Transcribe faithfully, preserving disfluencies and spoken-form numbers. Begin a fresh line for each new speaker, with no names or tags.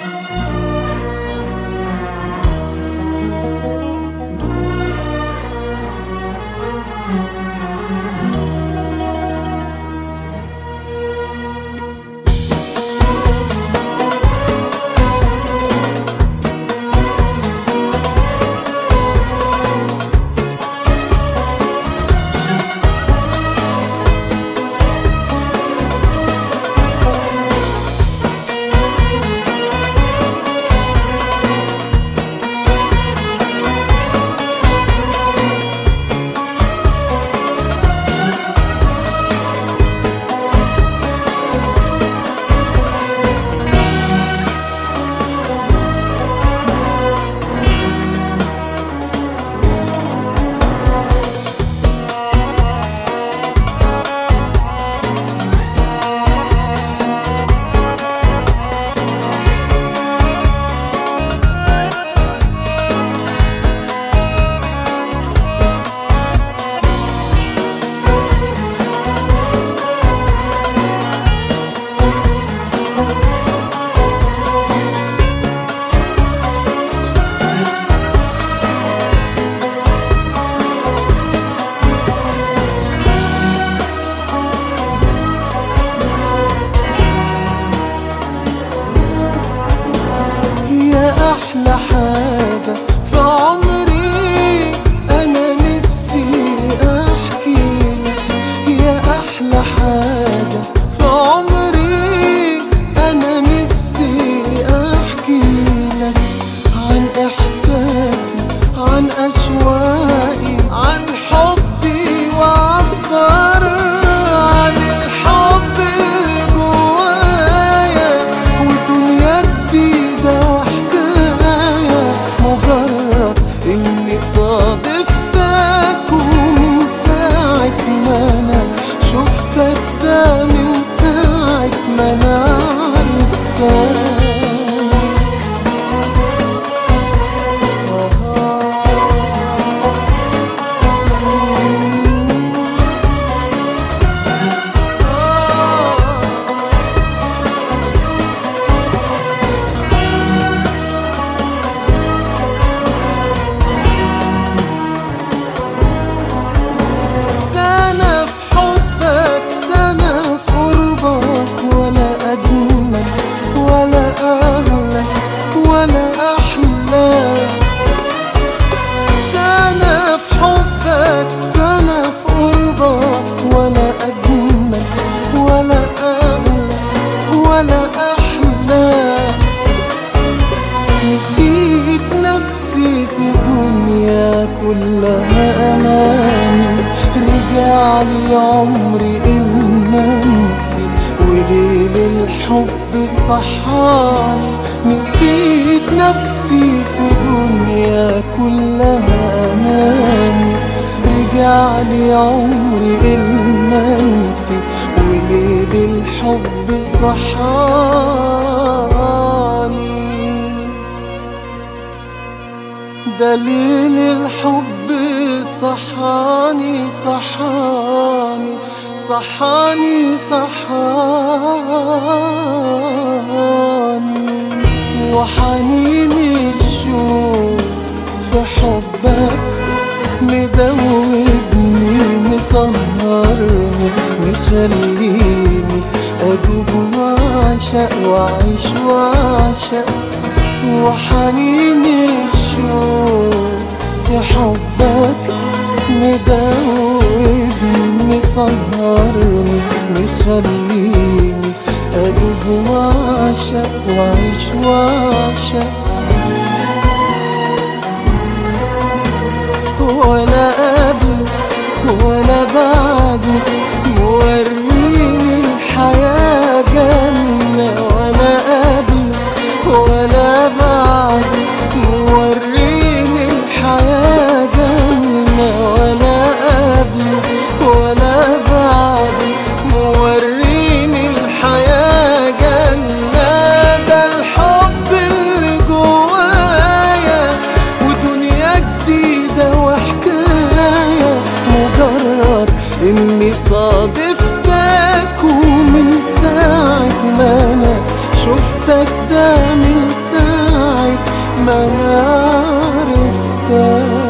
أحلى حاجة في عمري أنا نفسي أحكيلك، يا أحلى حاجة في عمري أنا نفسي أحكيلك عن إحساسي، عن أشواقي، عن حبي، وأعبر عن الحب اللي جوايا ودنيا جديدة إني صادفتك، ومن ساعة ما أنا شفتك ده من ساعة ما أنا عرفتك. نسيت نفسي في دنيا كلها أماني، رجعلي عمري المنسي وليل الحب صحاني. نسيت نفسي في دنيا كلها أماني، رجعلي عمري المنسي وليل الحب صحاني. دليل الحب صحاني صحاني صحاني صحاني. وحنين الشوق في حبك مدوبني، مسهرني، مخليني أدوب وأعشق وأعيش وأعشق. وحنين الشوق في حبك مدوبني، مسهرني، مخليني أدوب وأعشق وأعيش وأعشق. ولا قبل ولا بعده موريني الحياة جنة، ولا قبل ولا بعده موريني الحياة جنة، ولا قبل ولا بعده موريني الحياة جنة. ده الحب اللي جوايا ودنيا جديدة وحكاية تاني.